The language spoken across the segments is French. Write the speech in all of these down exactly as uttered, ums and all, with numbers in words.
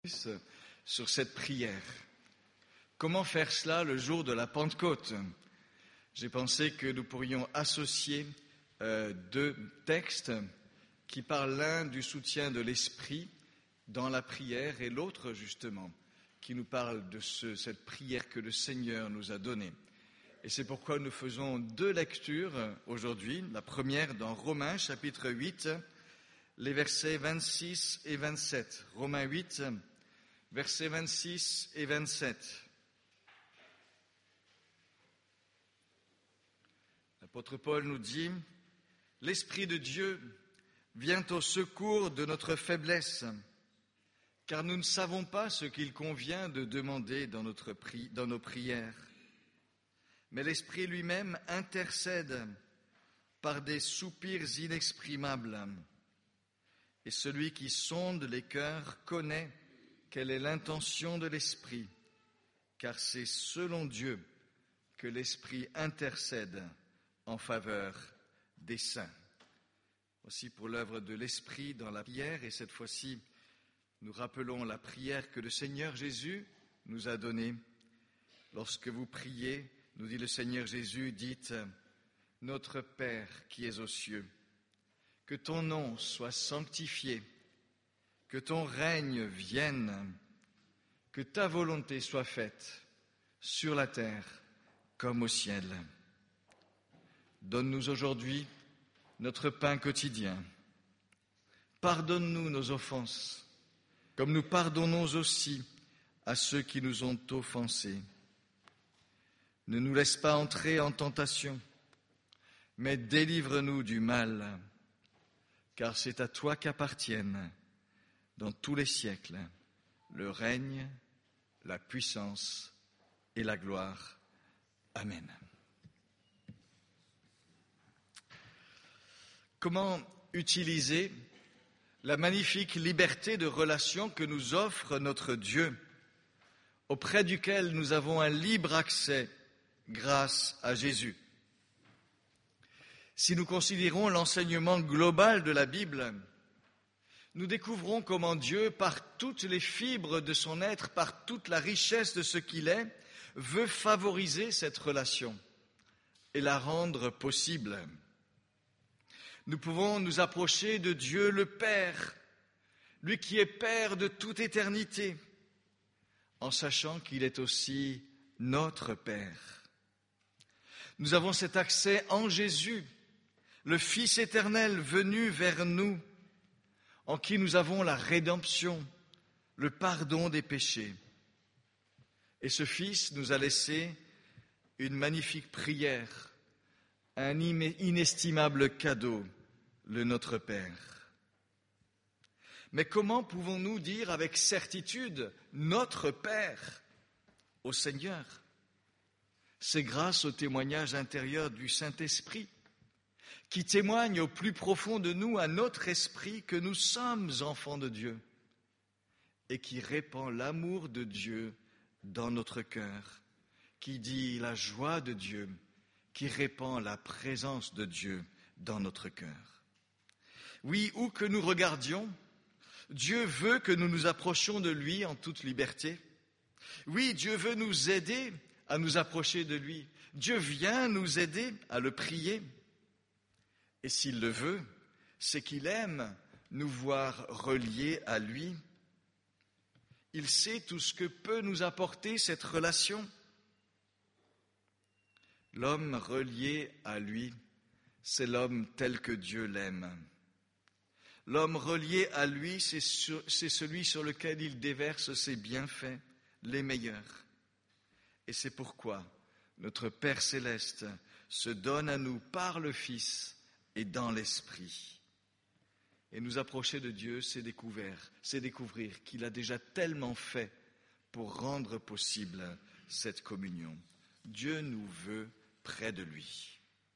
sur cette prière. Comment faire cela le jour de la Pentecôte? J'ai pensé que nous pourrions associer euh, deux textes qui parlent l'un du soutien de l'Esprit dans la prière et l'autre justement qui nous parle de ce, cette prière que le Seigneur nous a donnée. Et c'est pourquoi nous faisons deux lectures aujourd'hui. La première dans Romains chapitre huit, les versets vingt-six et vingt-sept. Romains huit, versets vingt-six et vingt-sept. L'apôtre Paul nous dit « L'Esprit de Dieu vient au secours de notre faiblesse, car nous ne savons pas ce qu'il convient de demander dans, notre pri- dans nos prières. Mais l'Esprit lui-même intercède par des soupirs inexprimables. Et celui qui sonde les cœurs connaît quelle est l'intention de l'Esprit, car c'est selon Dieu que l'Esprit intercède en faveur des saints. » Aussi pour l'œuvre de l'Esprit dans la prière, et cette fois-ci, nous rappelons la prière que le Seigneur Jésus nous a donnée. Lorsque vous priez, nous dit le Seigneur Jésus, dites « Notre Père qui es aux cieux, que ton nom soit sanctifié, que ton règne vienne, que ta volonté soit faite sur la terre comme au ciel. Donne-nous aujourd'hui notre pain quotidien. Pardonne-nous nos offenses, comme nous pardonnons aussi à ceux qui nous ont offensés. Ne nous laisse pas entrer en tentation, mais délivre-nous du mal, car c'est à toi qu'appartiennent, dans tous les siècles, le règne, la puissance et la gloire. Amen. » Comment utiliser la magnifique liberté de relation que nous offre notre Dieu, auprès duquel nous avons un libre accès grâce à Jésus? Si nous considérons l'enseignement global de la Bible, nous découvrons comment Dieu, par toutes les fibres de son être, par toute la richesse de ce qu'il est, veut favoriser cette relation et la rendre possible. Nous pouvons nous approcher de Dieu le Père, lui qui est Père de toute éternité, en sachant qu'il est aussi notre Père. Nous avons cet accès en Jésus, le Fils éternel venu vers nous, en qui nous avons la rédemption, le pardon des péchés. Et ce Fils nous a laissé une magnifique prière, un inestimable cadeau, le Notre Père. Mais comment pouvons-nous dire avec certitude « Notre Père » au Seigneur? C'est grâce au témoignage intérieur du Saint-Esprit, qui témoigne au plus profond de nous, à notre esprit, que nous sommes enfants de Dieu, et qui répand l'amour de Dieu dans notre cœur, qui dit la joie de Dieu, qui répand la présence de Dieu dans notre cœur. Oui, où que nous regardions, Dieu veut que nous nous approchions de lui en toute liberté. Oui, Dieu veut nous aider à nous approcher de lui. Dieu vient nous aider à le prier. Et s'il le veut, c'est qu'il aime nous voir reliés à lui. Il sait tout ce que peut nous apporter cette relation. L'homme relié à lui, c'est l'homme tel que Dieu l'aime. L'homme relié à lui, c'est, sur, c'est celui sur lequel il déverse ses bienfaits, les meilleurs. Et c'est pourquoi notre Père céleste se donne à nous par le Fils et dans l'Esprit. Et nous approcher de Dieu, c'est découvrir, c'est découvrir qu'il a déjà tellement fait pour rendre possible cette communion. Dieu nous veut près de lui.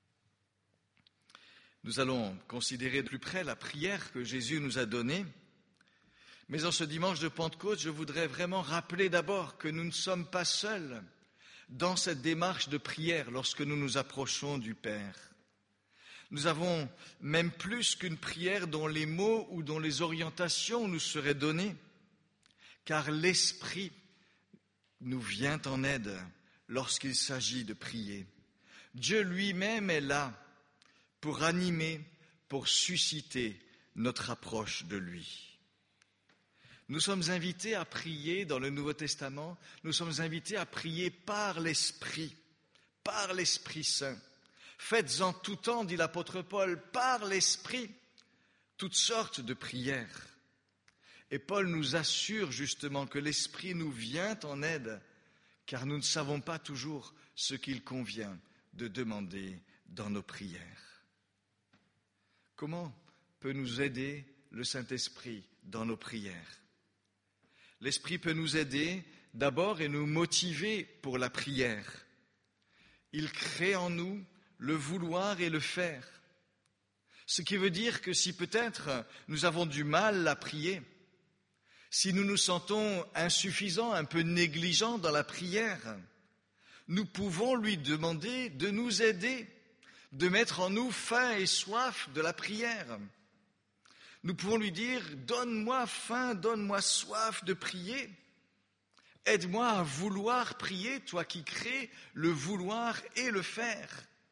Nous allons considérer de plus près la prière que Jésus nous a donnée. Mais en ce dimanche de Pentecôte, je voudrais vraiment rappeler d'abord que nous ne sommes pas seuls dans cette démarche de prière lorsque nous nous approchons du Père. Nous avons même plus qu'une prière dont les mots ou dont les orientations nous seraient donnés, car l'Esprit nous vient en aide lorsqu'il s'agit de prier. Dieu lui-même est là pour animer, pour susciter notre approche de lui. Nous sommes invités à prier dans le Nouveau Testament, nous sommes invités à prier par l'Esprit, par l'Esprit Saint. Faites en tout temps, dit l'apôtre Paul, par l'Esprit, toutes sortes de prières. Et Paul nous assure justement que l'Esprit nous vient en aide, car nous ne savons pas toujours ce qu'il convient de demander dans nos prières. Comment peut nous aider le Saint-Esprit dans nos prières? L'Esprit peut nous aider d'abord et nous motiver pour la prière. Il crée en nous le vouloir et le faire. Ce qui veut dire que si peut-être nous avons du mal à prier, si nous nous sentons insuffisants, un peu négligents dans la prière, nous pouvons lui demander de nous aider, de mettre en nous faim et soif de la prière. Nous pouvons lui dire, donne-moi faim, donne-moi soif de prier. Aide-moi à vouloir prier, toi qui crées le vouloir et le faire.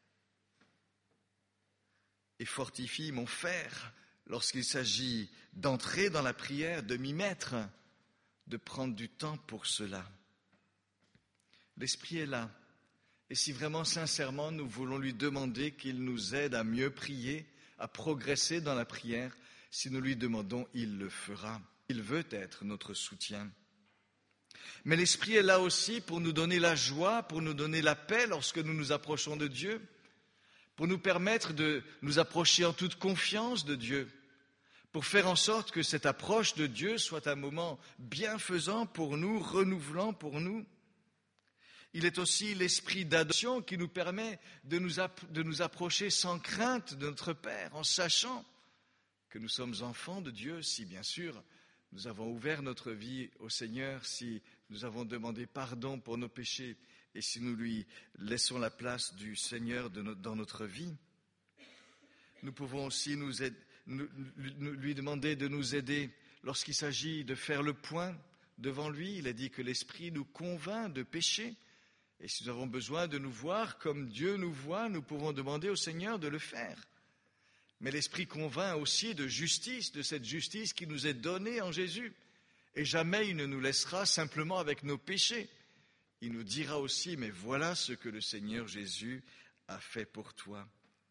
Et fortifie mon faire lorsqu'il s'agit d'entrer dans la prière, de m'y mettre, de prendre du temps pour cela. L'Esprit est là. Et si vraiment sincèrement nous voulons lui demander qu'il nous aide à mieux prier, à progresser dans la prière, si nous lui demandons, il le fera. Il veut être notre soutien. Mais l'Esprit est là aussi pour nous donner la joie, pour nous donner la paix lorsque nous nous approchons de Dieu, pour nous permettre de nous approcher en toute confiance de Dieu, pour faire en sorte que cette approche de Dieu soit un moment bienfaisant pour nous, renouvelant pour nous. Il est aussi l'esprit d'adoption qui nous permet de nous, app- de nous approcher sans crainte de notre Père, en sachant que nous sommes enfants de Dieu, si bien sûr nous avons ouvert notre vie au Seigneur, si nous avons demandé pardon pour nos péchés et si nous lui laissons la place du Seigneur de no- dans notre vie. Nous pouvons aussi nous aider, nous, lui demander de nous aider lorsqu'il s'agit de faire le point devant lui. Il a dit que l'Esprit nous convainc de péché. Et si nous avons besoin de nous voir comme Dieu nous voit, nous pouvons demander au Seigneur de le faire. Mais l'Esprit convainc aussi de justice, de cette justice qui nous est donnée en Jésus. Et jamais il ne nous laissera simplement avec nos péchés. Il nous dira aussi, mais voilà ce que le Seigneur Jésus a fait pour toi.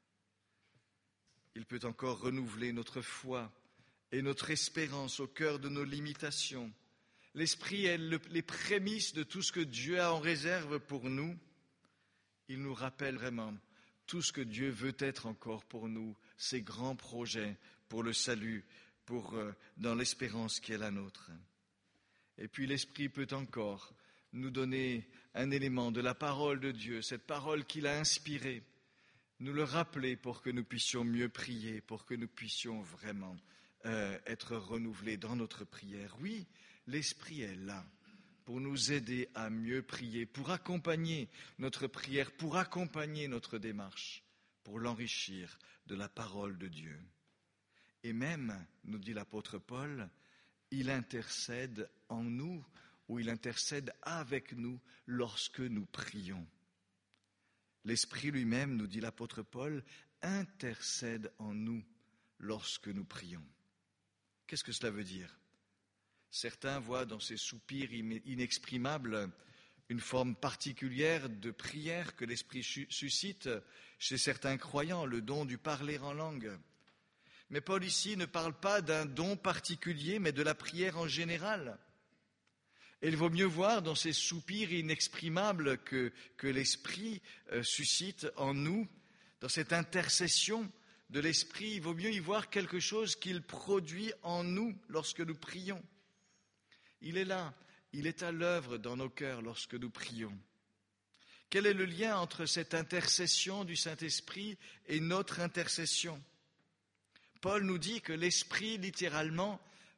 Il peut encore renouveler notre foi et notre espérance au cœur de nos limitations. L'Esprit est le, les prémices de tout ce que Dieu a en réserve pour nous. Il nous rappelle vraiment tout ce que Dieu veut être encore pour nous, ses grands projets pour le salut, pour, euh, dans l'espérance qui est la nôtre. Et puis l'Esprit peut encore nous donner un élément de la parole de Dieu, cette parole qu'il a inspirée, nous le rappeler pour que nous puissions mieux prier, pour que nous puissions vraiment euh, être renouvelés dans notre prière. Oui, l'Esprit est là pour nous aider à mieux prier, pour accompagner notre prière, pour accompagner notre démarche, pour l'enrichir de la parole de Dieu. Et même, nous dit l'apôtre Paul, il intercède en nous, ou il intercède avec nous lorsque nous prions. L'Esprit lui-même, nous dit l'apôtre Paul, intercède en nous lorsque nous prions. Qu'est-ce que cela veut dire ? Certains voient dans ces soupirs inexprimables une forme particulière de prière que l'Esprit suscite chez certains croyants, le don du parler en langue. Mais Paul ici ne parle pas d'un don particulier, mais de la prière en général. Et il vaut mieux voir dans ces soupirs inexprimables que, que l'Esprit euh, suscite en nous, dans cette intercession de l'Esprit, il vaut mieux y voir quelque chose qu'il produit en nous lorsque nous prions. Il est là, il est à l'œuvre dans nos cœurs lorsque nous prions. Quel est le lien entre cette intercession du Saint-Esprit et notre intercession ? Paul nous dit que l'Esprit, littéralement,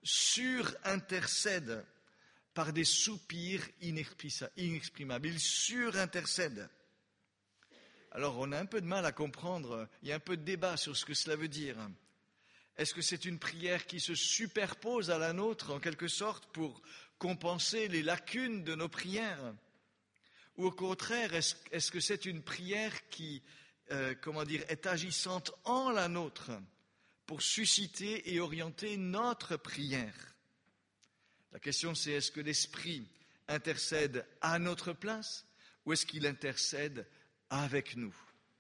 surintercède par des soupirs inexprimables. Il surintercède. Alors, on a un peu de mal à comprendre, il y a un peu de débat sur ce que cela veut dire. Est-ce que c'est une prière qui se superpose à la nôtre, en quelque sorte, pour compenser les lacunes de nos prières? Ou au contraire, est-ce, est-ce que c'est une prière qui, euh, comment dire, est agissante en la nôtre pour susciter et orienter notre prière? La question c'est, est-ce que l'Esprit intercède à notre place ou est-ce qu'il intercède avec nous?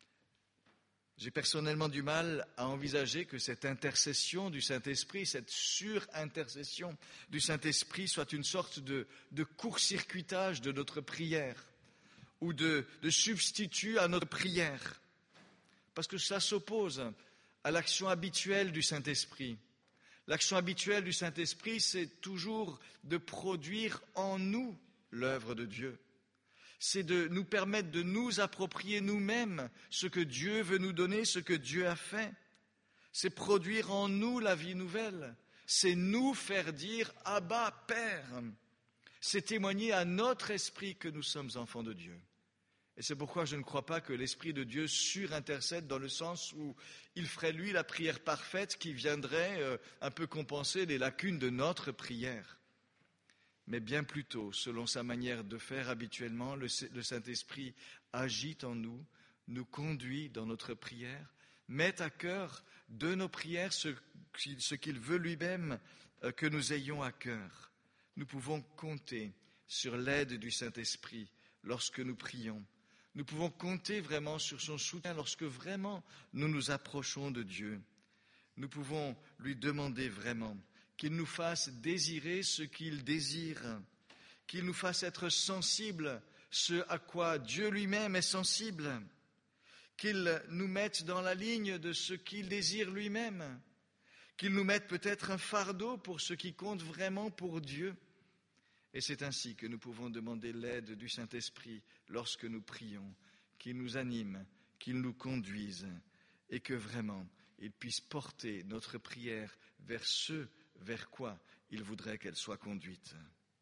J'ai personnellement du mal à envisager que cette intercession du Saint-Esprit, cette sur-intercession du Saint-Esprit soit une sorte de, de court-circuitage de notre prière ou de, de substitut à notre prière, parce que ça s'oppose à l'action habituelle du Saint-Esprit. L'action habituelle du Saint-Esprit, c'est toujours de produire en nous l'œuvre de Dieu. C'est de nous permettre de nous approprier nous-mêmes ce que Dieu veut nous donner, ce que Dieu a fait. C'est produire en nous la vie nouvelle. C'est nous faire dire « Abba, Père ». C'est témoigner à notre esprit que nous sommes enfants de Dieu. Et c'est pourquoi je ne crois pas que l'Esprit de Dieu surintercède dans le sens où il ferait lui la prière parfaite qui viendrait euh, un peu compenser les lacunes de notre prière. Mais bien plutôt, selon sa manière de faire habituellement, le, le Saint-Esprit agit en nous, nous conduit dans notre prière, met à cœur de nos prières ce, ce qu'il veut lui-même euh, que nous ayons à cœur. Nous pouvons compter sur l'aide du Saint-Esprit lorsque nous prions. Nous pouvons compter vraiment sur son soutien lorsque vraiment nous nous approchons de Dieu. Nous pouvons lui demander vraiment qu'il nous fasse désirer ce qu'il désire, qu'il nous fasse être sensibles ce à quoi Dieu lui-même est sensible, qu'il nous mette dans la ligne de ce qu'il désire lui-même, qu'il nous mette peut-être un fardeau pour ce qui compte vraiment pour Dieu. Et c'est ainsi que nous pouvons demander l'aide du Saint-Esprit lorsque nous prions, qu'il nous anime, qu'il nous conduise et que vraiment il puisse porter notre prière vers ce vers quoi il voudrait qu'elle soit conduite.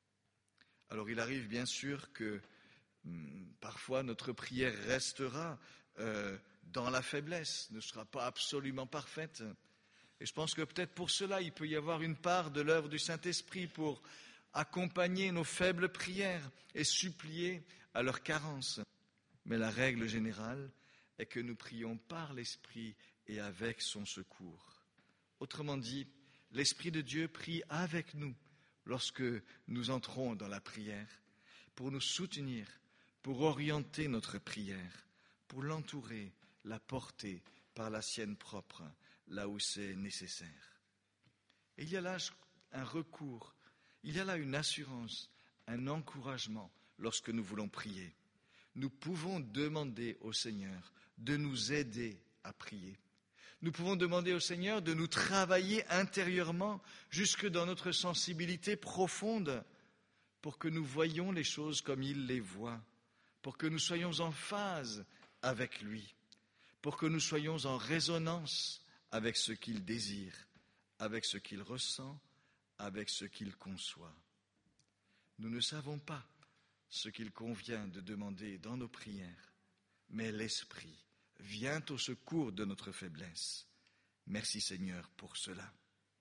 Alors il arrive bien sûr que hum, parfois notre prière restera euh, dans la faiblesse, ne sera pas absolument parfaite. Et je pense que peut-être pour cela il peut y avoir une part de l'œuvre du Saint-Esprit pour accompagner nos faibles prières et supplier à leur carence. Mais la règle générale est que nous prions par l'Esprit et avec son secours. Autrement dit, l'Esprit de Dieu prie avec nous lorsque nous entrons dans la prière, pour nous soutenir, pour orienter notre prière, pour l'entourer, la porter par la sienne propre, là où c'est nécessaire. Et il y a là un recours, il y a là une assurance, un encouragement lorsque nous voulons prier. Nous pouvons demander au Seigneur de nous aider à prier. Nous pouvons demander au Seigneur de nous travailler intérieurement jusque dans notre sensibilité profonde pour que nous voyions les choses comme il les voit, pour que nous soyons en phase avec lui, pour que nous soyons en résonance avec ce qu'il désire, avec ce qu'il ressent, avec ce qu'il conçoit. Nous ne savons pas ce qu'il convient de demander dans nos prières, mais l'Esprit vient au secours de notre faiblesse. Merci Seigneur pour cela.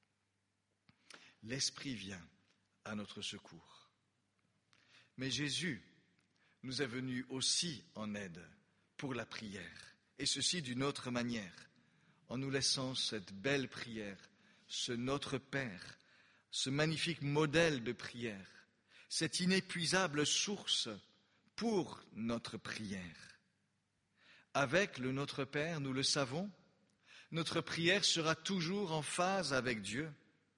L'Esprit vient à notre secours. Mais Jésus nous est venu aussi en aide pour la prière, et ceci d'une autre manière, en nous laissant cette belle prière, ce Notre Père, ce magnifique modèle de prière, cette inépuisable source pour notre prière. Avec le Notre Père, nous le savons, notre prière sera toujours en phase avec Dieu.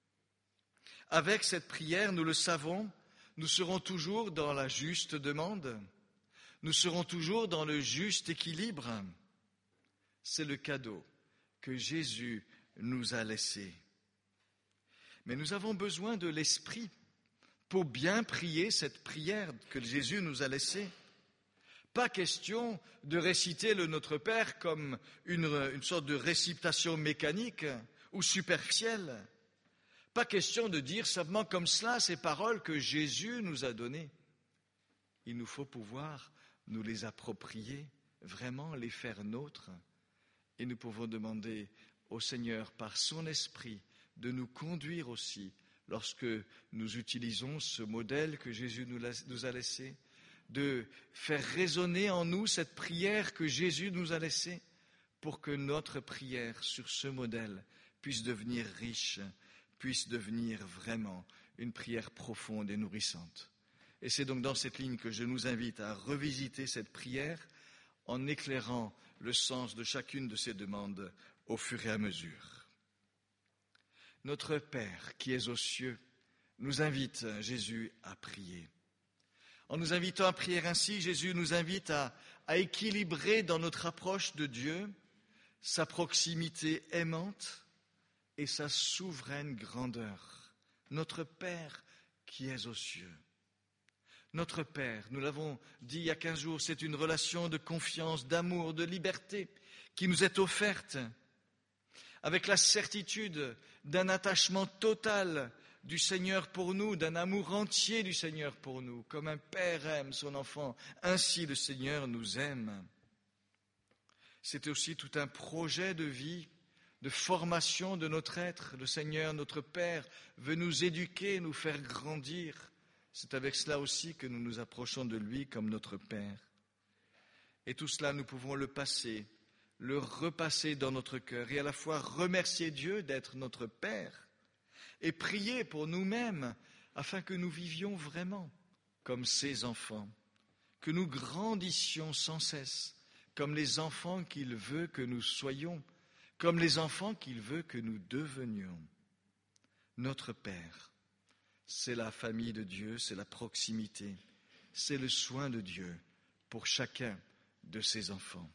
Avec cette prière, nous le savons, nous serons toujours dans la juste demande, nous serons toujours dans le juste équilibre. C'est le cadeau que Jésus nous a laissé. Mais nous avons besoin de l'Esprit pour bien prier cette prière que Jésus nous a laissée. Pas question de réciter le Notre Père comme une, une sorte de récitation mécanique ou superficielle. Pas question de dire simplement comme cela ces paroles que Jésus nous a données. Il nous faut pouvoir nous les approprier, vraiment les faire nôtres. Et nous pouvons demander au Seigneur par son Esprit de nous conduire aussi lorsque nous utilisons ce modèle que Jésus nous a laissé, de faire résonner en nous cette prière que Jésus nous a laissée pour que notre prière sur ce modèle puisse devenir riche, puisse devenir vraiment une prière profonde et nourrissante. Et c'est donc dans cette ligne que je nous invite à revisiter cette prière en éclairant le sens de chacune de ces demandes au fur et à mesure. Notre Père qui es aux cieux nous invite, Jésus, à prier. En nous invitant à prier ainsi, Jésus nous invite à, à équilibrer dans notre approche de Dieu sa proximité aimante et sa souveraine grandeur. Notre Père qui es aux cieux. Notre Père, nous l'avons dit il y a quinze jours, c'est une relation de confiance, d'amour, de liberté qui nous est offerte avec la certitude d'un attachement total du Seigneur pour nous, d'un amour entier du Seigneur pour nous. Comme un père aime son enfant, ainsi le Seigneur nous aime. C'est aussi tout un projet de vie, de formation de notre être. Le Seigneur, notre Père, veut nous éduquer, nous faire grandir. C'est avec cela aussi que nous nous approchons de lui comme notre Père. Et tout cela, nous pouvons le passer, le repasser dans notre cœur et à la fois remercier Dieu d'être notre Père et prier pour nous-mêmes afin que nous vivions vraiment comme ses enfants, que nous grandissions sans cesse comme les enfants qu'il veut que nous soyons, comme les enfants qu'il veut que nous devenions. Notre Père, c'est la famille de Dieu, c'est la proximité, c'est le soin de Dieu pour chacun de ses enfants.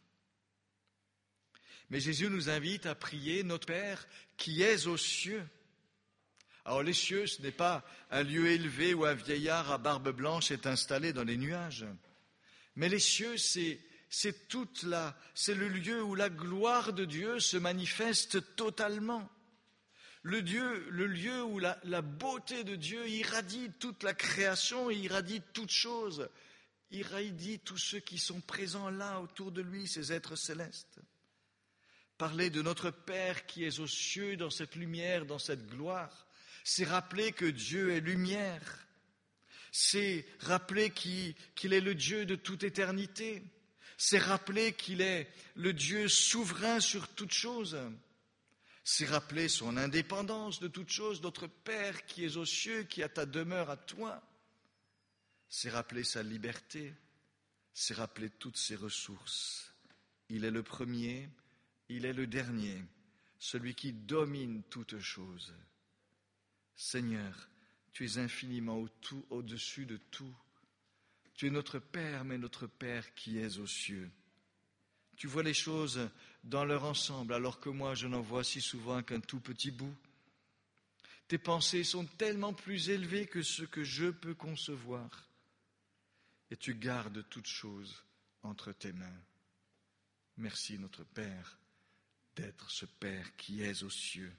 Mais Jésus nous invite à prier notre Père qui est aux cieux. Alors les cieux, ce n'est pas un lieu élevé où un vieillard à barbe blanche est installé dans les nuages. Mais les cieux, c'est, c'est toute la, c'est le lieu où la gloire de Dieu se manifeste totalement. Le, Dieu, le lieu où la, la beauté de Dieu irradie toute la création, irradie toute chose, irradie tous ceux qui sont présents là autour de lui, ces êtres célestes. Parler de notre Père qui est aux cieux, dans cette lumière, dans cette gloire, c'est rappeler que Dieu est lumière. C'est rappeler qu'il, qu'il est le Dieu de toute éternité. C'est rappeler qu'il est le Dieu souverain sur toute chose. C'est rappeler son indépendance de toute chose, notre Père qui est aux cieux, qui a ta demeure à toi. C'est rappeler sa liberté, c'est rappeler toutes ses ressources. Il est le premier, il est le dernier, celui qui domine toutes choses. Seigneur, tu es infiniment au tout, au-dessus de tout. Tu es notre Père, mais notre Père qui est aux cieux. Tu vois les choses dans leur ensemble, alors que moi, je n'en vois si souvent qu'un tout petit bout. Tes pensées sont tellement plus élevées que ce que je peux concevoir. Et tu gardes toutes choses entre tes mains. Merci, notre Père, d'être ce Père qui est aux cieux.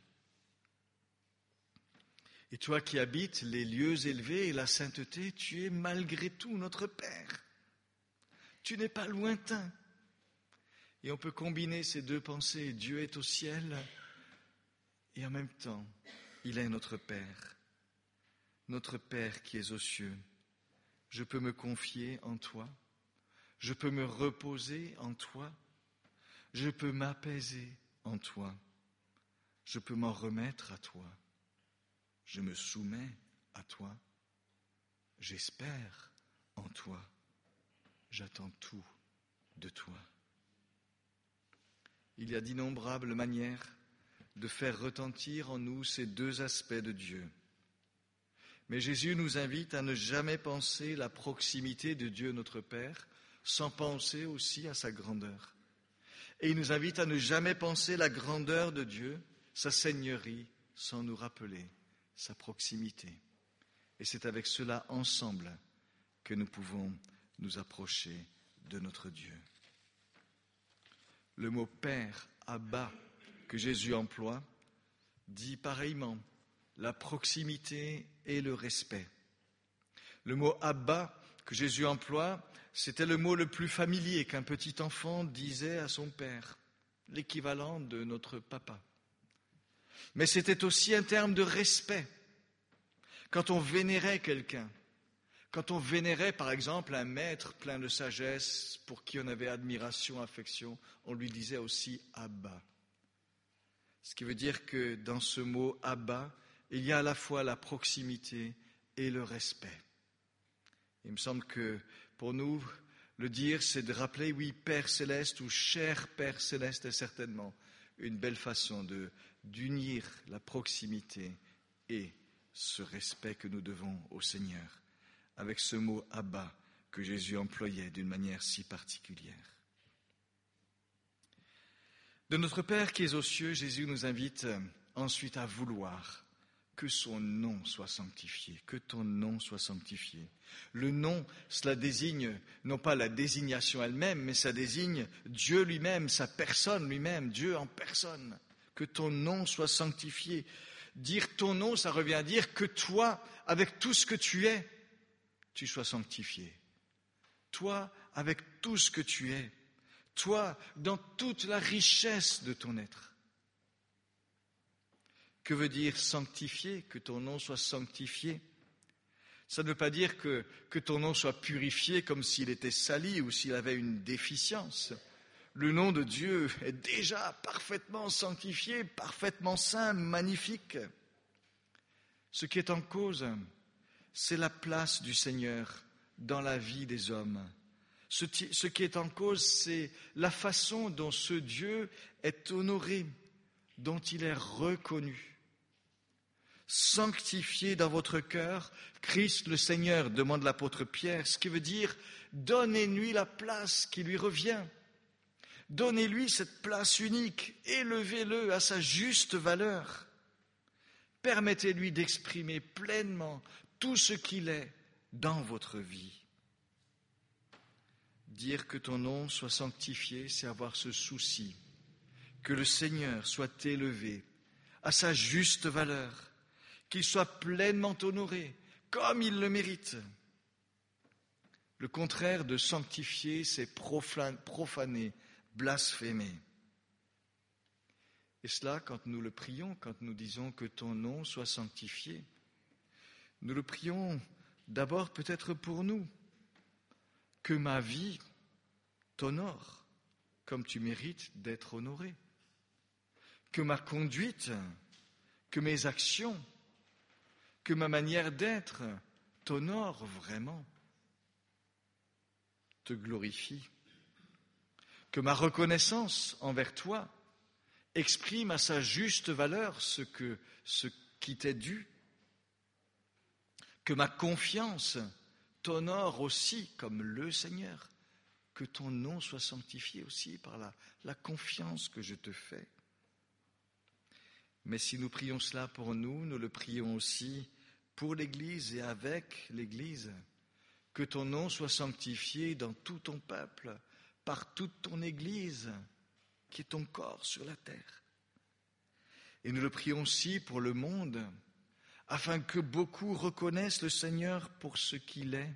Et toi qui habites les lieux élevés et la sainteté, tu es malgré tout notre Père. Tu n'es pas lointain. Et on peut combiner ces deux pensées. Dieu est au ciel et en même temps, il est notre Père. Notre Père qui est aux cieux. Je peux me confier en toi. Je peux me reposer en toi. Je peux m'apaiser en toi. Je peux m'en remettre à toi. Je me soumets à toi. J'espère en toi. J'attends tout de toi. Il y a d'innombrables manières de faire retentir en nous ces deux aspects de Dieu. Mais Jésus nous invite à ne jamais penser la proximité de Dieu notre Père sans penser aussi à sa grandeur. Et il nous invite à ne jamais penser la grandeur de Dieu, sa seigneurie, sans nous rappeler sa proximité. Et c'est avec cela ensemble que nous pouvons nous approcher de notre Dieu. Le mot Père, Abba, que Jésus emploie, dit pareillement la proximité et le respect. Le mot Abba que Jésus emploie, c'était le mot le plus familier qu'un petit enfant disait à son père, l'équivalent de notre papa. Mais c'était aussi un terme de respect. Quand on vénérait quelqu'un, quand on vénérait par exemple un maître plein de sagesse pour qui on avait admiration, affection, on lui disait aussi Abba. Ce qui veut dire que dans ce mot Abba, il y a à la fois la proximité et le respect. Il me semble que pour nous, le dire, c'est de rappeler, oui, Père Céleste ou cher Père Céleste est certainement une belle façon de, d'unir la proximité et ce respect que nous devons au Seigneur, avec ce mot Abba que Jésus employait d'une manière si particulière. De notre Père qui est aux cieux, Jésus nous invite ensuite à vouloir que son nom soit sanctifié, que ton nom soit sanctifié. Le nom, cela désigne non pas la désignation elle-même, mais ça désigne Dieu lui-même, sa personne lui-même, Dieu en personne. Que ton nom soit sanctifié. Dire ton nom, ça revient à dire que toi, avec tout ce que tu es, tu sois sanctifié. Toi, avec tout ce que tu es, toi, dans toute la richesse de ton être. Que veut dire sanctifié? Que ton nom soit sanctifié? Ça ne veut pas dire que, que ton nom soit purifié comme s'il était sali ou s'il avait une déficience. Le nom de Dieu est déjà parfaitement sanctifié, parfaitement saint, magnifique. Ce qui est en cause, c'est la place du Seigneur dans la vie des hommes. Ce, ce qui est en cause, c'est la façon dont ce Dieu est honoré, dont il est reconnu. Sanctifiez dans votre cœur Christ le Seigneur, demande l'apôtre Pierre, ce qui veut dire donnez-lui la place qui lui revient. Donnez-lui cette place unique, élevez-le à sa juste valeur. Permettez-lui d'exprimer pleinement tout ce qu'il est dans votre vie. Dire que ton nom soit sanctifié, c'est avoir ce souci, que le Seigneur soit élevé à sa juste valeur, qu'il soit pleinement honoré, comme il le mérite. Le contraire de sanctifier, c'est profaner, blasphémer. Et cela, quand nous le prions, quand nous disons que ton nom soit sanctifié, nous le prions d'abord peut-être pour nous, que ma vie t'honore, comme tu mérites d'être honoré, que ma conduite, que mes actions, que ma manière d'être t'honore vraiment, te glorifie, que ma reconnaissance envers toi exprime à sa juste valeur ce que, ce qui t'est dû, que ma confiance t'honore aussi comme le Seigneur, que ton nom soit sanctifié aussi par la, la confiance que je te fais. Mais si nous prions cela pour nous, nous le prions aussi pour l'Église et avec l'Église. Que ton nom soit sanctifié dans tout ton peuple, par toute ton Église, qui est ton corps sur la terre. Et nous le prions aussi pour le monde, afin que beaucoup reconnaissent le Seigneur pour ce qu'il est.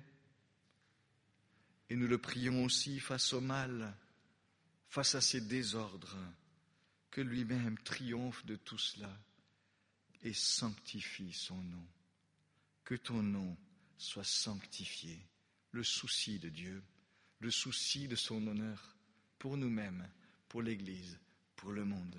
Et nous le prions aussi face au mal, face à ces désordres, que lui-même triomphe de tout cela et sanctifie son nom. Que ton nom soit sanctifié, le souci de Dieu, le souci de son honneur pour nous-mêmes, pour l'Église, pour le monde.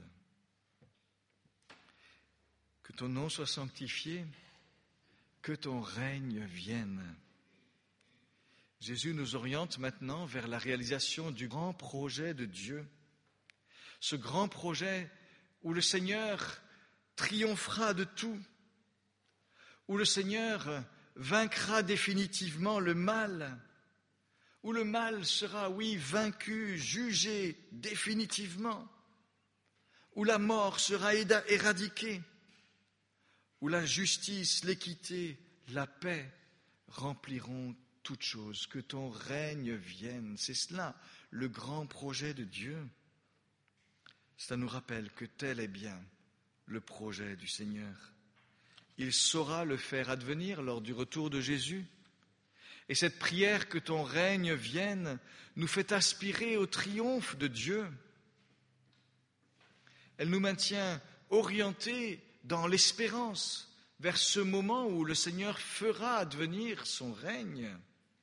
Que ton nom soit sanctifié, que ton règne vienne. Jésus nous oriente maintenant vers la réalisation du grand projet de Dieu. Ce grand projet où le Seigneur triomphera de tout, où le Seigneur vaincra définitivement le mal, où le mal sera, oui, vaincu, jugé définitivement, où la mort sera éradiquée, où la justice, l'équité, la paix rempliront toutes choses, que ton règne vienne. C'est cela, le grand projet de Dieu. Cela nous rappelle que tel est bien le projet du Seigneur. Il saura le faire advenir lors du retour de Jésus. Et cette prière que ton règne vienne nous fait aspirer au triomphe de Dieu. Elle nous maintient orientés dans l'espérance vers ce moment où le Seigneur fera advenir son règne.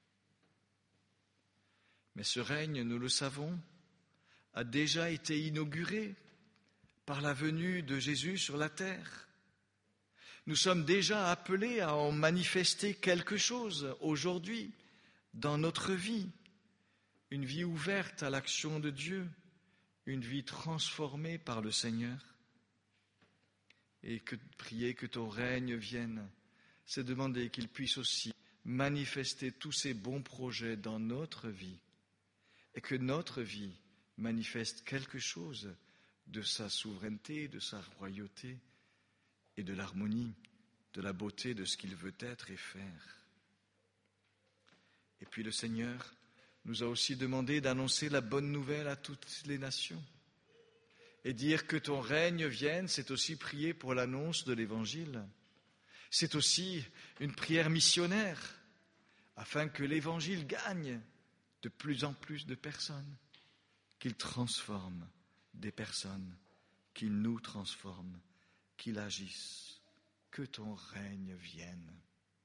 Mais ce règne, nous le savons, a déjà été inauguré par la venue de Jésus sur la terre. Nous sommes déjà appelés à en manifester quelque chose aujourd'hui dans notre vie, une vie ouverte à l'action de Dieu, une vie transformée par le Seigneur. Et que prier que ton règne vienne, c'est demander qu'il puisse aussi manifester tous ses bons projets dans notre vie et que notre vie manifeste quelque chose de sa souveraineté, de sa royauté et de l'harmonie, de la beauté de ce qu'il veut être et faire. Et puis le Seigneur nous a aussi demandé d'annoncer la bonne nouvelle à toutes les nations. Et dire que ton règne vienne, c'est aussi prier pour l'annonce de l'Évangile. C'est aussi une prière missionnaire, afin que l'Évangile gagne de plus en plus de personnes, qu'il transforme des personnes, qu'il nous transforme, qu'il agisse, que ton règne vienne.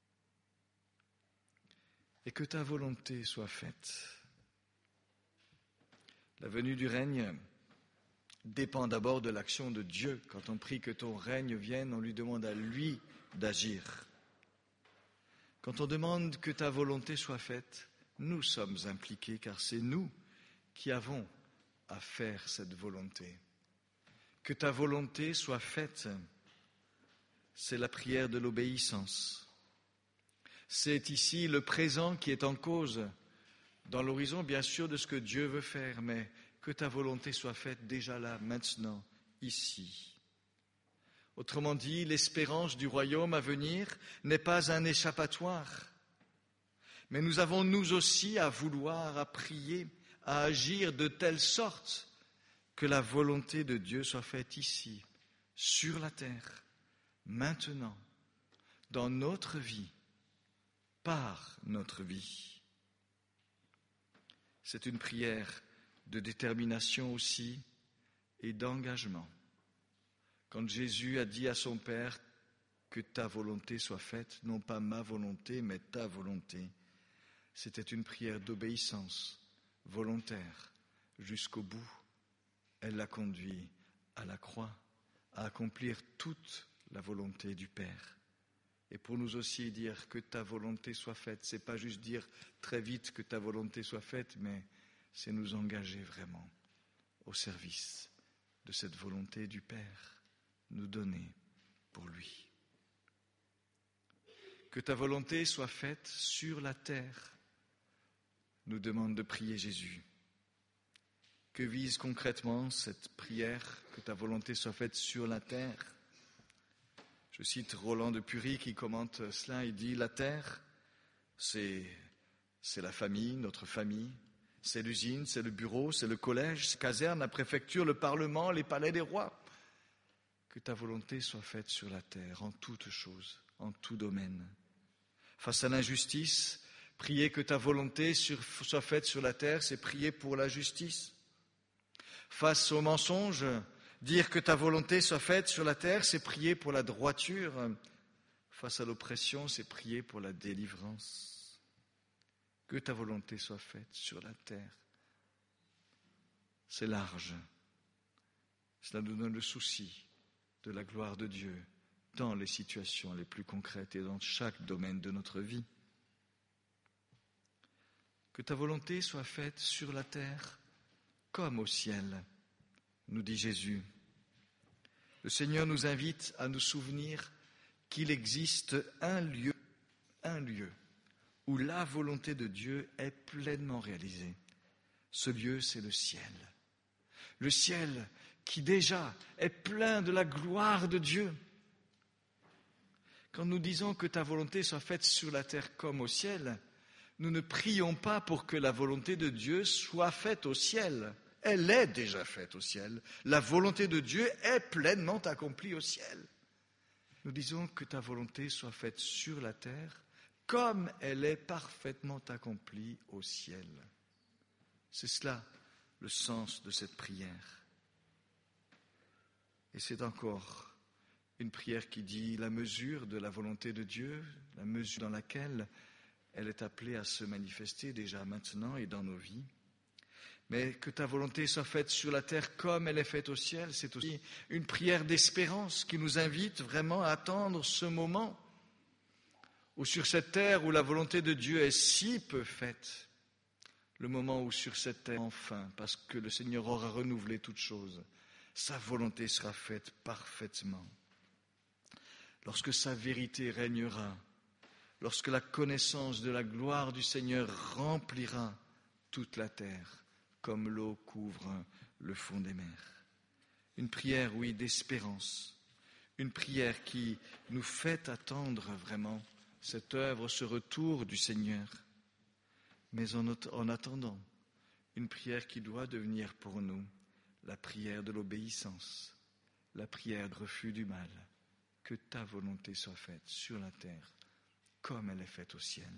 Et que ta volonté soit faite. La venue du règne dépend d'abord de l'action de Dieu. Quand on prie que ton règne vienne, on lui demande à lui d'agir. Quand on demande que ta volonté soit faite, nous sommes impliqués car c'est nous qui avons à faire cette volonté. Que ta volonté soit faite, c'est la prière de l'obéissance. C'est ici le présent qui est en cause, dans l'horizon bien sûr de ce que Dieu veut faire, mais que ta volonté soit faite déjà là, maintenant, ici. Autrement dit, l'espérance du royaume à venir n'est pas un échappatoire, mais nous avons nous aussi à vouloir, à prier, à agir de telle sorte que la volonté de Dieu soit faite ici, sur la terre, maintenant, dans notre vie, par notre vie. C'est une prière de détermination aussi et d'engagement. Quand Jésus a dit à son Père que ta volonté soit faite, non pas ma volonté, mais ta volonté, c'était une prière d'obéissance volontaire jusqu'au bout. Elle l'a conduit à la croix, à accomplir toute la volonté du Père. Et pour nous aussi dire que ta volonté soit faite, c'est pas juste dire très vite que ta volonté soit faite, mais c'est nous engager vraiment au service de cette volonté du Père, nous donner pour lui. Que ta volonté soit faite sur la terre, nous demande de prier Jésus. Que vise concrètement cette prière, que ta volonté soit faite sur la terre? Je cite Roland de Pury qui commente cela, il dit « La terre, c'est, c'est la famille, notre famille, c'est l'usine, c'est le bureau, c'est le collège, c'est la caserne, la préfecture, le parlement, les palais des rois. Que ta volonté soit faite sur la terre, en toutes choses, en tout domaine. Face à l'injustice, prier que ta volonté sur, soit faite sur la terre, c'est prier pour la justice. Face au mensonge, dire que ta volonté soit faite sur la terre, c'est prier pour la droiture. Face à l'oppression, c'est prier pour la délivrance. Que ta volonté soit faite sur la terre. C'est large. Cela nous donne le souci de la gloire de Dieu dans les situations les plus concrètes et dans chaque domaine de notre vie. Que ta volonté soit faite sur la terre comme au ciel, nous dit Jésus. Le Seigneur nous invite à nous souvenir qu'il existe un lieu, un lieu où la volonté de Dieu est pleinement réalisée. Ce lieu, c'est le ciel. Le ciel qui déjà est plein de la gloire de Dieu. Quand nous disons que ta volonté soit faite sur la terre comme au ciel, nous ne prions pas pour que la volonté de Dieu soit faite au ciel. Elle est déjà faite au ciel. La volonté de Dieu est pleinement accomplie au ciel. Nous disons que ta volonté soit faite sur la terre comme elle est parfaitement accomplie au ciel. C'est cela le sens de cette prière. Et c'est encore Une prière qui dit la mesure de la volonté de Dieu, la mesure dans laquelle elle est appelée à se manifester déjà maintenant et dans nos vies. Mais que ta volonté soit faite sur la terre comme elle est faite au ciel, c'est aussi une prière d'espérance qui nous invite vraiment à attendre ce moment où sur cette terre où la volonté de Dieu est si peu faite, le moment où sur cette terre, enfin, parce que le Seigneur aura renouvelé toutes choses, sa volonté sera faite parfaitement. Lorsque sa vérité régnera, lorsque la connaissance de la gloire du Seigneur remplira toute la terre, comme l'eau couvre le fond des mers. Une prière, oui, d'espérance. Une prière qui nous fait attendre vraiment cette œuvre, ce retour du Seigneur. Mais en, en attendant, une prière qui doit devenir pour nous la prière de l'obéissance, la prière de refus du mal. Que ta volonté soit faite sur la terre comme elle est faite au ciel.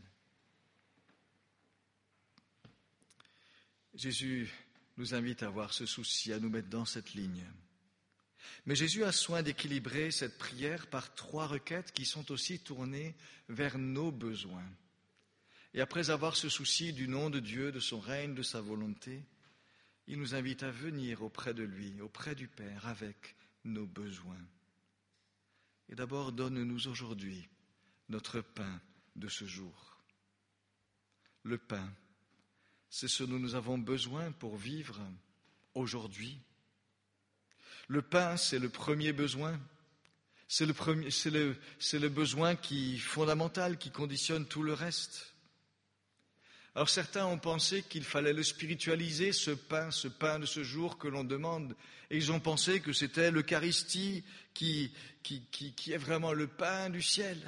Jésus nous invite à avoir ce souci, à nous mettre dans cette ligne. Mais Jésus a soin d'équilibrer cette prière par trois requêtes qui sont aussi tournées vers nos besoins. Et après avoir ce souci du nom de Dieu, de son règne, de sa volonté, il nous invite à venir auprès de lui, auprès du Père, avec nos besoins. Et d'abord, donne-nous aujourd'hui notre pain de ce jour. Le pain, c'est ce dont nous avons besoin pour vivre aujourd'hui. Le pain, c'est le premier besoin. C'est le, premier, c'est le, c'est le besoin qui, fondamental qui conditionne tout le reste. Alors certains ont pensé qu'il fallait le spiritualiser, ce pain, ce pain de ce jour que l'on demande. Et ils ont pensé que c'était l'Eucharistie qui, qui, qui, qui est vraiment le pain du ciel.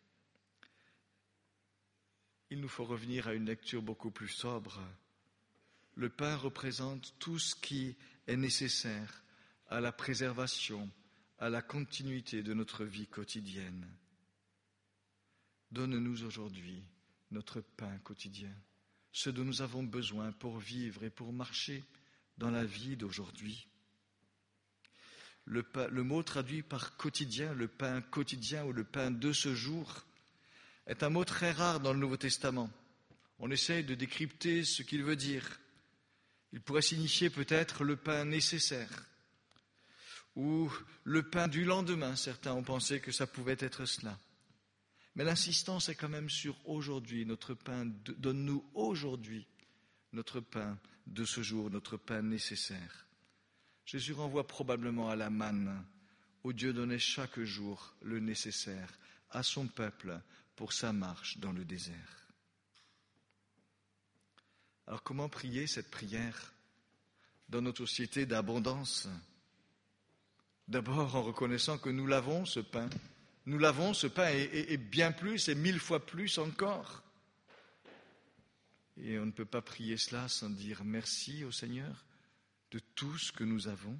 Il nous faut revenir à une lecture beaucoup plus sobre. Le pain représente tout ce qui est nécessaire à la préservation, à la continuité de notre vie quotidienne. Donne-nous aujourd'hui notre pain quotidien, ce dont nous avons besoin pour vivre et pour marcher dans la vie d'aujourd'hui. Le, pain, le mot traduit par quotidien, le pain quotidien ou le pain de ce jour, est un mot très rare dans le Nouveau Testament. On essaye de décrypter ce qu'il veut dire. Il pourrait signifier peut-être le pain nécessaire ou le pain du lendemain. Certains ont pensé que ça pouvait être cela. Mais l'insistance est quand même sur aujourd'hui, notre pain, de, donne-nous aujourd'hui notre pain de ce jour, notre pain nécessaire. Jésus renvoie probablement à la manne, où Dieu donnait chaque jour le nécessaire à son peuple pour sa marche dans le désert. Alors comment prier cette prière dans notre société d'abondance ? D'abord en reconnaissant que nous l'avons, ce pain. Nous l'avons, ce pain, et, et, et bien plus, et mille fois plus encore. Et on ne peut pas prier cela sans dire merci au Seigneur de tout ce que nous avons.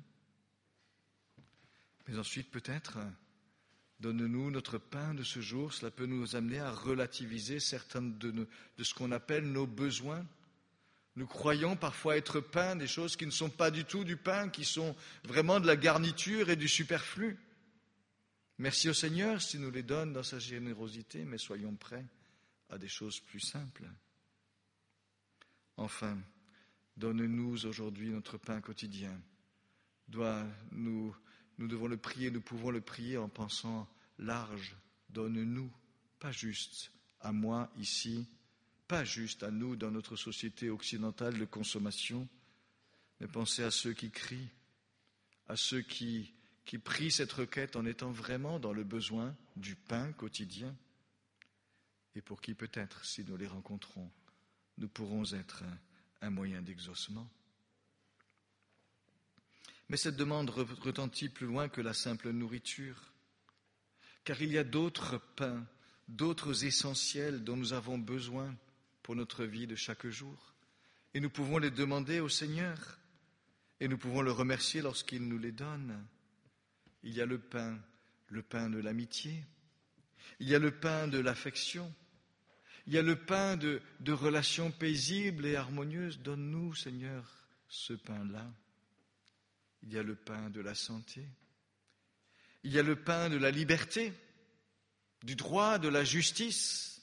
Mais ensuite, peut-être, donne-nous notre pain de ce jour. Cela peut nous amener à relativiser certains de, nos, de ce qu'on appelle nos besoins. Nous croyons parfois être pain des choses qui ne sont pas du tout du pain, qui sont vraiment de la garniture et du superflu. Merci au Seigneur s'il nous les donne dans sa générosité, mais soyons prêts à des choses plus simples. Enfin, donne-nous aujourd'hui notre pain quotidien. Doit, nous, nous devons le prier, nous pouvons le prier en pensant large. Donne-nous, pas juste à moi ici, pas juste à nous dans notre société occidentale de consommation, mais pensez à ceux qui crient, à ceux qui, qui prient cette requête en étant vraiment dans le besoin du pain quotidien, et pour qui peut-être, si nous les rencontrons, nous pourrons être un, un moyen d'exaucement. Mais cette demande retentit plus loin que la simple nourriture, car il y a d'autres pains, d'autres essentiels dont nous avons besoin pour notre vie de chaque jour. Et nous pouvons les demander au Seigneur, et nous pouvons le remercier lorsqu'il nous les donne. Il y a le pain, le pain de l'amitié, il y a le pain de l'affection, il y a le pain de, de relations paisibles et harmonieuses. Donne-nous, Seigneur, ce pain-là. Il y a le pain de la santé. Il y a le pain de la liberté, du droit, de la justice.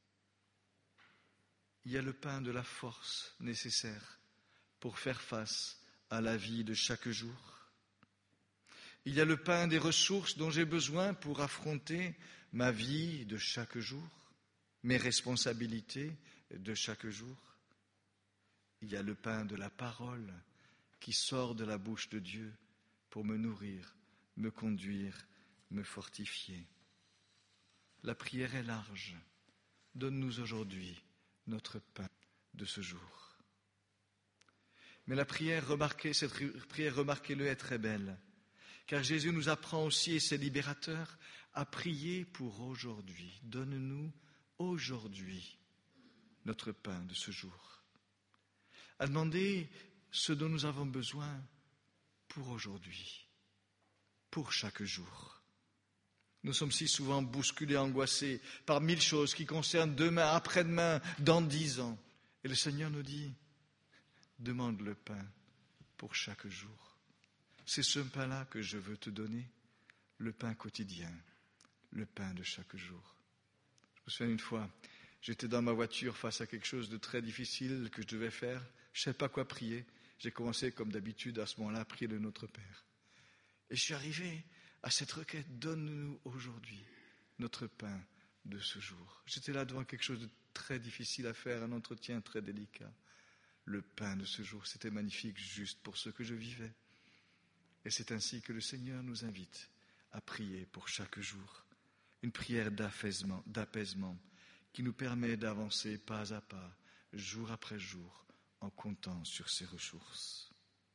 Il y a le pain de la force nécessaire pour faire face à la vie de chaque jour. Il y a le pain des ressources dont j'ai besoin pour affronter ma vie de chaque jour, mes responsabilités de chaque jour. Il y a le pain de la parole qui sort de la bouche de Dieu pour me nourrir, me conduire, me fortifier. La prière est large. Donne-nous aujourd'hui notre pain de ce jour. Mais la prière, remarquez, cette prière, remarquez-le, est très belle. Car Jésus nous apprend aussi, et c'est libérateur, à prier pour aujourd'hui. Donne-nous aujourd'hui notre pain de ce jour. À demander ce dont nous avons besoin pour aujourd'hui, pour chaque jour. Nous sommes si souvent bousculés, angoissés par mille choses qui concernent demain, après-demain, dans dix ans. Et le Seigneur nous dit, demande le pain pour chaque jour. C'est ce pain-là que je veux te donner, le pain quotidien, le pain de chaque jour. Je me souviens une fois, j'étais dans ma voiture face à quelque chose de très difficile que je devais faire. Je ne savais pas quoi prier. J'ai commencé, comme d'habitude, à ce moment-là, à prier le Notre Père. Et je suis arrivé à cette requête, donne-nous aujourd'hui notre pain de ce jour. J'étais là devant quelque chose de très difficile à faire, un entretien très délicat. Le pain de ce jour, c'était magnifique juste pour ce que je vivais. Et c'est ainsi que le Seigneur nous invite à prier pour chaque jour. Une prière d'apaisement, d'apaisement qui nous permet d'avancer pas à pas, jour après jour, en comptant sur ses ressources.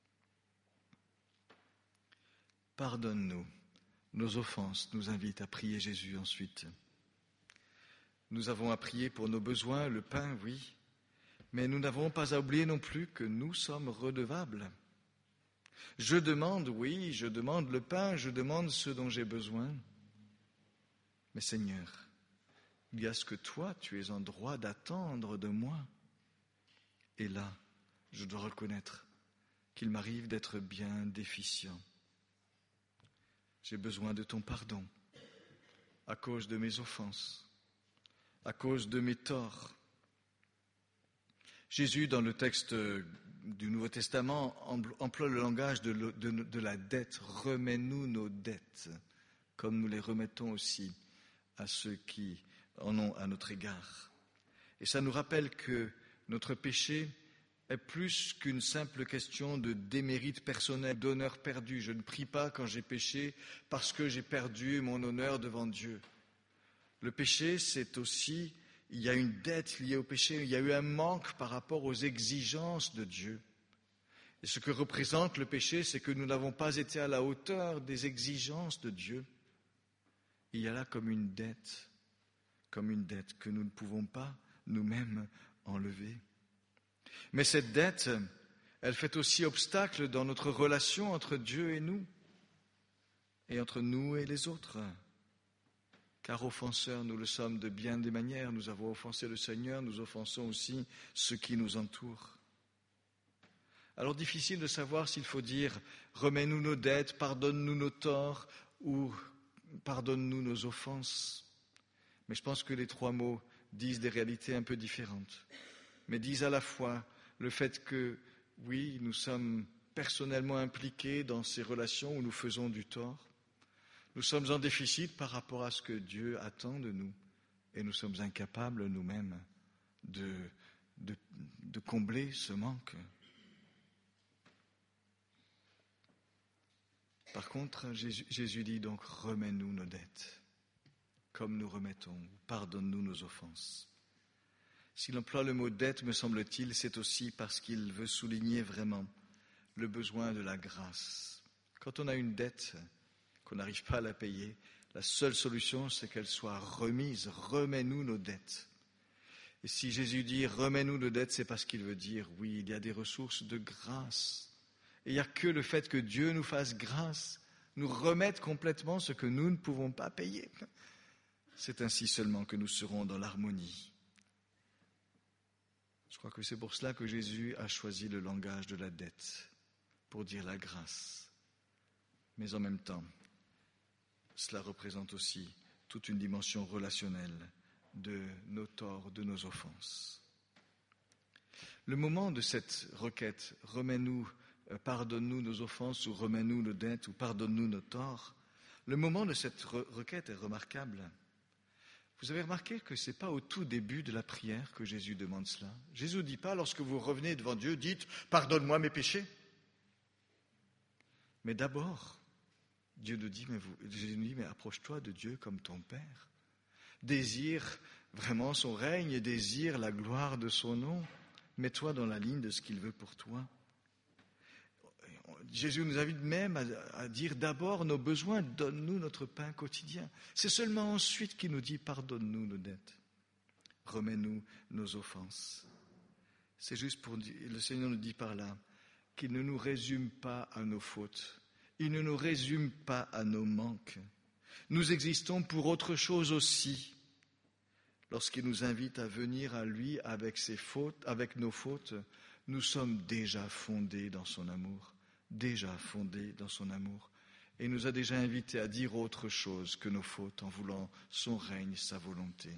Pardonne-nous nos offenses, nous invite à prier Jésus ensuite. Nous avons à prier pour nos besoins, le pain, oui, mais nous n'avons pas à oublier non plus que nous sommes redevables. Je demande, oui, je demande le pain, je demande ce dont j'ai besoin. Mais Seigneur, il y a ce que toi, tu es en droit d'attendre de moi. Et là, je dois reconnaître qu'il m'arrive d'être bien déficient. J'ai besoin de ton pardon à cause de mes offenses, à cause de mes torts. Jésus, dans le texte du Nouveau Testament, emploie le langage de, de, de la dette. Remets-nous nos dettes, comme nous les remettons aussi à ceux qui en ont à notre égard. Et ça nous rappelle que notre péché est plus qu'une simple question de démérite personnel, d'honneur perdu. Je ne prie pas quand j'ai péché parce que j'ai perdu mon honneur devant Dieu. Le péché, c'est aussi, il y a une dette liée au péché, il y a eu un manque par rapport aux exigences de Dieu. Et ce que représente le péché, c'est que nous n'avons pas été à la hauteur des exigences de Dieu. Il y a là comme une dette, comme une dette que nous ne pouvons pas nous-mêmes enlever. Mais cette dette, elle fait aussi obstacle dans notre relation entre Dieu et nous, et entre nous et les autres. Car offenseurs, nous le sommes de bien des manières. Nous avons offensé le Seigneur, nous offensons aussi ceux qui nous entourent. Alors difficile de savoir s'il faut dire « remets-nous nos dettes, pardonne-nous nos torts » ou « pardonne-nous nos offenses ». Mais je pense que les trois mots disent des réalités un peu différentes, mais disent à la fois le fait que, oui, nous sommes personnellement impliqués dans ces relations où nous faisons du tort. Nous sommes en déficit par rapport à ce que Dieu attend de nous et nous sommes incapables nous-mêmes de, de, de combler ce manque. Par contre, Jésus, Jésus dit donc, remets-nous nos dettes, comme nous remettons, pardonne-nous nos offenses. S'il emploie le mot dette, me semble-t-il, c'est aussi parce qu'il veut souligner vraiment le besoin de la grâce. Quand on a une dette, qu'on n'arrive pas à la payer, la seule solution, c'est qu'elle soit remise. Remets-nous nos dettes. Et si Jésus dit « remets-nous nos dettes », c'est parce qu'il veut dire « oui, il y a des ressources de grâce ». Et il n'y a que le fait que Dieu nous fasse grâce, nous remette complètement ce que nous ne pouvons pas payer. C'est ainsi seulement que nous serons dans l'harmonie. Je crois que c'est pour cela que Jésus a choisi le langage de la dette, pour dire la grâce. Mais en même temps, cela représente aussi toute une dimension relationnelle de nos torts, de nos offenses. Le moment de cette requête, remets-nous, euh, pardonne-nous nos offenses, ou remets-nous nos dettes, ou pardonne-nous nos torts, le moment de cette re- requête est remarquable. Vous avez remarqué que ce n'est pas au tout début de la prière que Jésus demande cela. Jésus ne dit pas, lorsque vous revenez devant Dieu, dites « Pardonne-moi mes péchés ». Mais d'abord, Dieu nous dit, mais vous, Jésus nous dit, mais approche-toi de Dieu comme ton Père. Désire vraiment son règne, désire la gloire de son nom. Mets-toi dans la ligne de ce qu'il veut pour toi. Jésus nous invite même à, à dire d'abord nos besoins, donne-nous notre pain quotidien. C'est seulement ensuite qu'il nous dit, pardonne-nous nos dettes, remets-nous nos offenses. C'est juste pour dire, le Seigneur nous dit par là, qu'il ne nous résume pas à nos fautes, il ne nous résume pas à nos manques. Nous existons pour autre chose aussi. Lorsqu'il nous invite à venir à lui avec ses fautes, avec nos fautes, nous sommes déjà fondés dans son amour, déjà fondés dans son amour. Et il nous a déjà invités à dire autre chose que nos fautes en voulant son règne, sa volonté.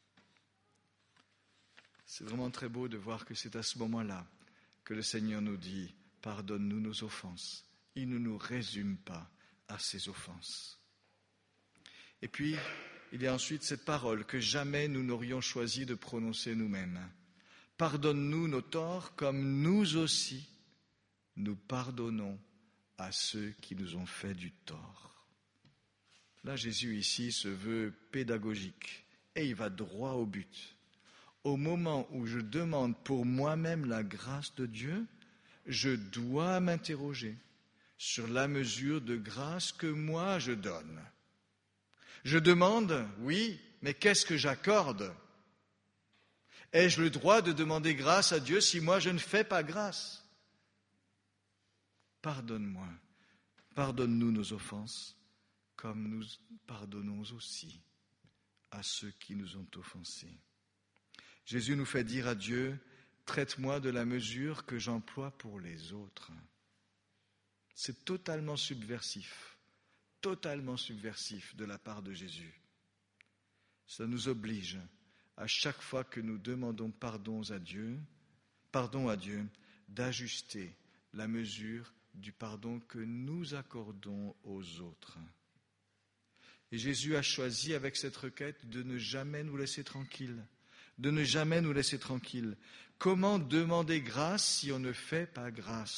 C'est vraiment très beau de voir que c'est à ce moment-là que le Seigneur nous dit « Pardonne-nous nos offenses ». Il ne nous résume pas à ses offenses. Et puis, il y a ensuite cette parole que jamais nous n'aurions choisi de prononcer nous-mêmes. « Pardonne-nous nos torts comme nous aussi, nous pardonnons à ceux qui nous ont fait du tort. » Là, Jésus ici se veut pédagogique et il va droit au but. Au moment où je demande pour moi-même la grâce de Dieu, je dois m'interroger sur la mesure de grâce que moi je donne. Je demande, oui, mais qu'est-ce que j'accorde ? Ai-je le droit de demander grâce à Dieu si moi je ne fais pas grâce ? Pardonne-moi, pardonne-nous nos offenses, comme nous pardonnons aussi à ceux qui nous ont offensés. Jésus nous fait dire à Dieu, traite-moi de la mesure que j'emploie pour les autres. C'est totalement subversif, totalement subversif de la part de Jésus. Ça nous oblige, à chaque fois que nous demandons pardon à Dieu, pardon à Dieu, d'ajuster la mesure du pardon que nous accordons aux autres. Et Jésus a choisi avec cette requête de ne jamais nous laisser tranquilles, de ne jamais nous laisser tranquilles. Comment demander grâce si on ne fait pas grâce ?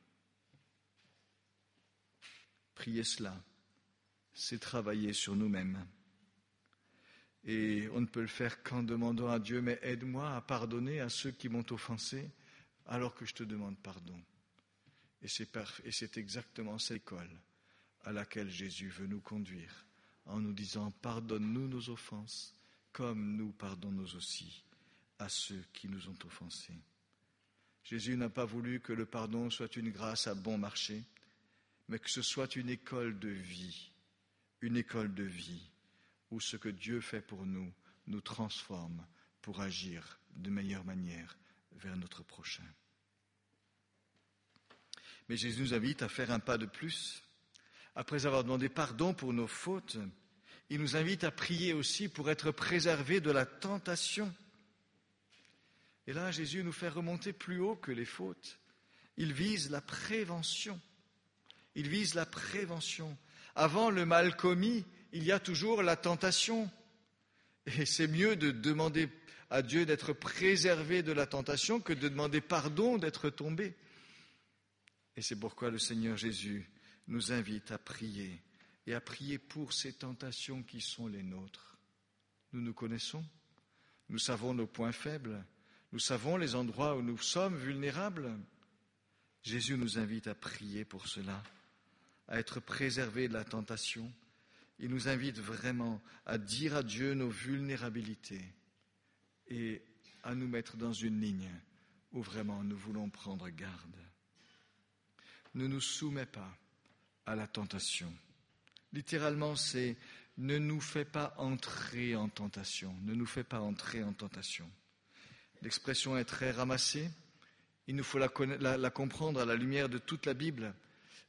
Prier cela, c'est travailler sur nous-mêmes. Et on ne peut le faire qu'en demandant à Dieu, mais aide-moi à pardonner à ceux qui m'ont offensé, alors que je te demande pardon. Et c'est, parf- et c'est exactement cette école à laquelle Jésus veut nous conduire, en nous disant, pardonne-nous nos offenses, comme nous pardonnons aussi à ceux qui nous ont offensés. Jésus n'a pas voulu que le pardon soit une grâce à bon marché, mais que ce soit une école de vie, une école de vie, où ce que Dieu fait pour nous nous transforme pour agir de meilleure manière vers notre prochain. Mais Jésus nous invite à faire un pas de plus. Après avoir demandé pardon pour nos fautes, il nous invite à prier aussi pour être préservés de la tentation. Et là, Jésus nous fait remonter plus haut que les fautes. Il vise la prévention. Il vise la prévention. Avant le mal commis, il y a toujours la tentation. Et c'est mieux de demander à Dieu d'être préservé de la tentation que de demander pardon d'être tombé. Et c'est pourquoi le Seigneur Jésus nous invite à prier et à prier pour ces tentations qui sont les nôtres. Nous nous connaissons, nous savons nos points faibles, nous savons les endroits où nous sommes vulnérables. Jésus nous invite à prier pour cela, à être préservés de la tentation. Il nous invite vraiment à dire à Dieu nos vulnérabilités et à nous mettre dans une ligne où vraiment nous voulons prendre garde. Ne nous soumets pas à la tentation. Littéralement, c'est « ne nous fais pas entrer en tentation ». Ne nous fais pas entrer en tentation. L'expression est très ramassée. Il nous faut la, la, la comprendre à la lumière de toute la Bible.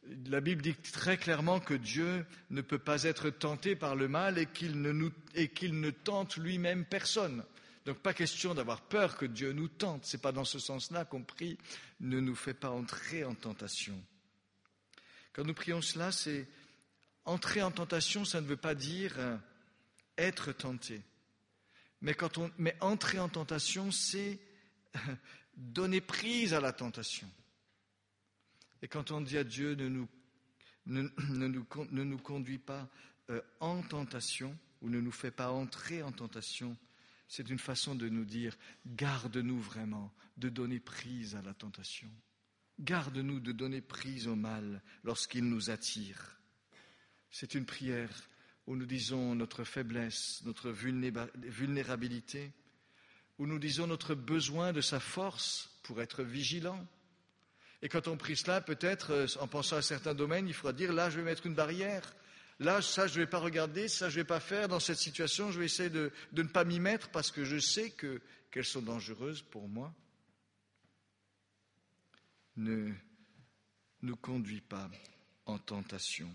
La Bible dit très clairement que Dieu ne peut pas être tenté par le mal et qu'il ne, nous, et qu'il ne tente lui-même personne. Donc pas question d'avoir peur que Dieu nous tente. Ce n'est pas dans ce sens-là qu'on prie, ne nous fait pas entrer en tentation. Quand nous prions cela, c'est entrer en tentation, ça ne veut pas dire être tenté. Mais, quand on, mais entrer en tentation, c'est donner prise à la tentation. Et quand on dit à Dieu, ne nous, ne, ne nous, ne nous conduis pas euh, en tentation, ou ne nous fais pas entrer en tentation, c'est une façon de nous dire, garde-nous vraiment de donner prise à la tentation. Garde-nous de donner prise au mal lorsqu'il nous attire. C'est une prière où nous disons notre faiblesse, notre vulnérabilité, où nous disons notre besoin de sa force pour être vigilant. Et quand on prie cela, peut-être, en pensant à certains domaines, il faudra dire, là, je vais mettre une barrière. Là, ça, je ne vais pas regarder, ça, je ne vais pas faire. Dans cette situation, je vais essayer de, de ne pas m'y mettre parce que je sais que, qu'elles sont dangereuses pour moi. Ne nous conduis pas en tentation.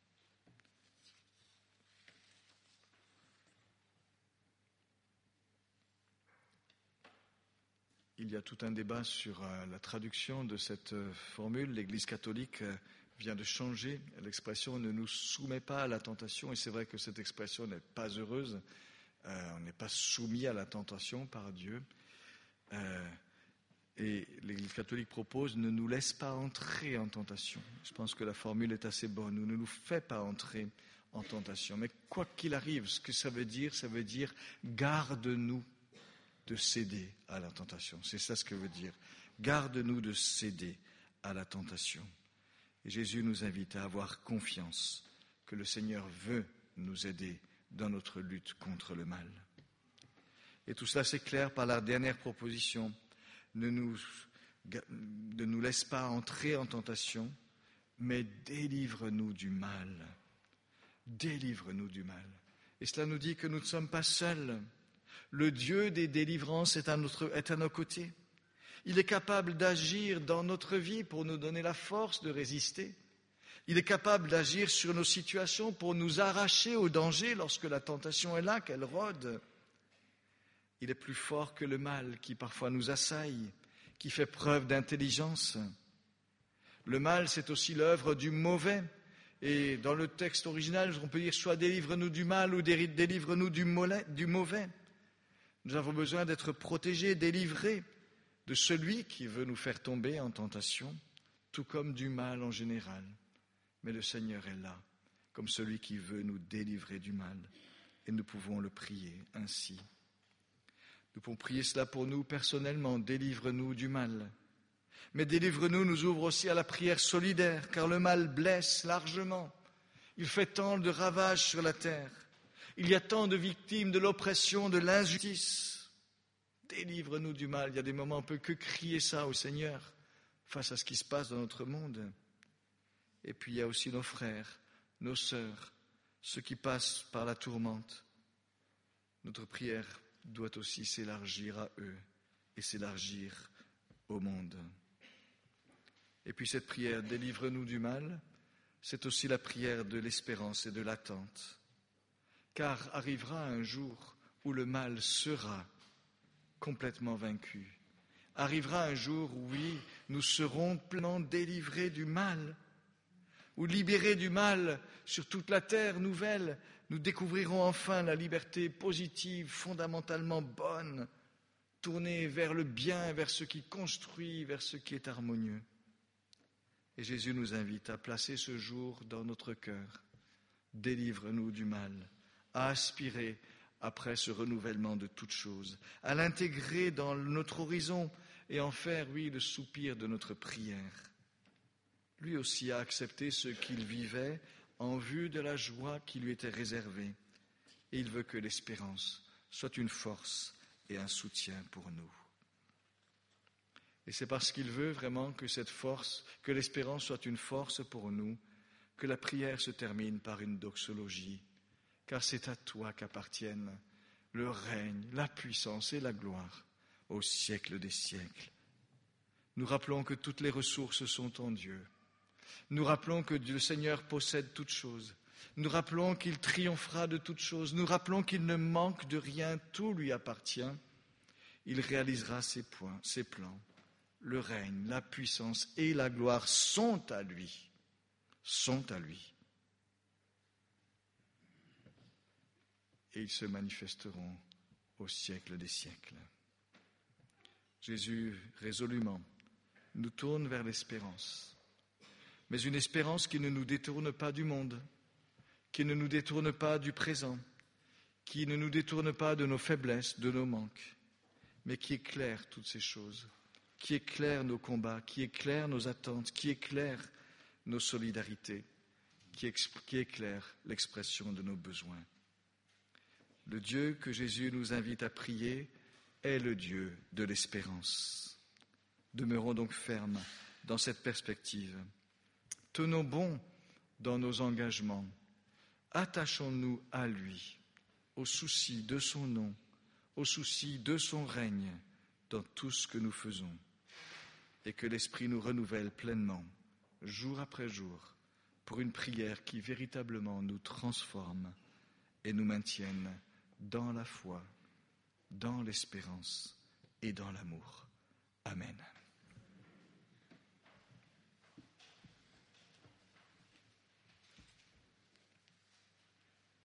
Il y a tout un débat sur euh, la traduction de cette euh, formule. L'Église catholique euh, vient de changer l'expression « ne nous soumet pas à la tentation ». Et c'est vrai que cette expression n'est pas heureuse. Euh, on n'est pas soumis à la tentation par Dieu. Euh, et l'Église catholique propose « ne nous laisse pas entrer en tentation ». Je pense que la formule est assez bonne. « Ne nous fait pas entrer en tentation ». Mais quoi qu'il arrive, ce que ça veut dire, ça veut dire « garde-nous ». De céder à la tentation. C'est ça ce que veut dire. Garde-nous de céder à la tentation. Et Jésus nous invite à avoir confiance que le Seigneur veut nous aider dans notre lutte contre le mal. Et tout cela c'est clair par la dernière proposition. Ne nous, ne nous laisse pas entrer en tentation, mais délivre-nous du mal. Délivre-nous du mal. Et cela nous dit que nous ne sommes pas seuls. Le Dieu des délivrances est à, notre, est à nos côtés. Il est capable d'agir dans notre vie pour nous donner la force de résister. Il est capable d'agir sur nos situations pour nous arracher au danger lorsque la tentation est là, qu'elle rôde. Il est plus fort que le mal qui parfois nous assaille, qui fait preuve d'intelligence. Le mal, c'est aussi l'œuvre du mauvais. Et dans le texte original, on peut dire soit délivre-nous du mal ou délivre-nous du mauvais. Nous avons besoin d'être protégés, délivrés de celui qui veut nous faire tomber en tentation, tout comme du mal en général. Mais le Seigneur est là, comme celui qui veut nous délivrer du mal. Et nous pouvons le prier ainsi. Nous pouvons prier cela pour nous personnellement, délivre-nous du mal. Mais délivre-nous nous ouvre aussi à la prière solidaire, car le mal blesse largement. Il fait tant de ravages sur la terre. Il y a tant de victimes de l'oppression, de l'injustice. Délivre-nous du mal. Il y a des moments où on ne peut que crier ça au Seigneur face à ce qui se passe dans notre monde. Et puis il y a aussi nos frères, nos sœurs, ceux qui passent par la tourmente. Notre prière doit aussi s'élargir à eux et s'élargir au monde. Et puis cette prière, délivre-nous du mal, c'est aussi la prière de l'espérance et de l'attente. Car arrivera un jour où le mal sera complètement vaincu. Arrivera un jour où, oui, nous serons pleinement délivrés du mal, ou libérés du mal sur toute la terre nouvelle. Nous découvrirons enfin la liberté positive, fondamentalement bonne, tournée vers le bien, vers ce qui construit, vers ce qui est harmonieux. Et Jésus nous invite à placer ce jour dans notre cœur. Délivre-nous du mal. À aspirer après ce renouvellement de toutes choses, à l'intégrer dans notre horizon et en faire, oui, le soupir de notre prière. Lui aussi a accepté ce qu'il vivait en vue de la joie qui lui était réservée. Et il veut que l'espérance soit une force et un soutien pour nous. Et c'est parce qu'il veut vraiment que cette force, que l'espérance soit une force pour nous, que la prière se termine par une doxologie. Car c'est à toi qu'appartiennent le règne, la puissance et la gloire au siècle des siècles. Nous rappelons que toutes les ressources sont en Dieu. Nous rappelons que le Seigneur possède toutes choses. Nous rappelons qu'il triomphera de toutes choses. Nous rappelons qu'il ne manque de rien, tout lui appartient. Il réalisera ses, points, ses plans. Le règne, la puissance et la gloire sont à lui, sont à lui. Et ils se manifesteront au siècle des siècles. Jésus, résolument, nous tourne vers l'espérance, mais une espérance qui ne nous détourne pas du monde, qui ne nous détourne pas du présent, qui ne nous détourne pas de nos faiblesses, de nos manques, mais qui éclaire toutes ces choses, qui éclaire nos combats, qui éclaire nos attentes, qui éclaire nos solidarités, qui, exp- qui éclaire l'expression de nos besoins. Le Dieu que Jésus nous invite à prier est le Dieu de l'espérance. Demeurons donc fermes dans cette perspective. Tenons bon dans nos engagements. Attachons-nous à lui, au souci de son nom, au souci de son règne dans tout ce que nous faisons. Et que l'Esprit nous renouvelle pleinement, jour après jour, pour une prière qui véritablement nous transforme et nous maintienne dans la foi, dans l'espérance et dans l'amour. Amen.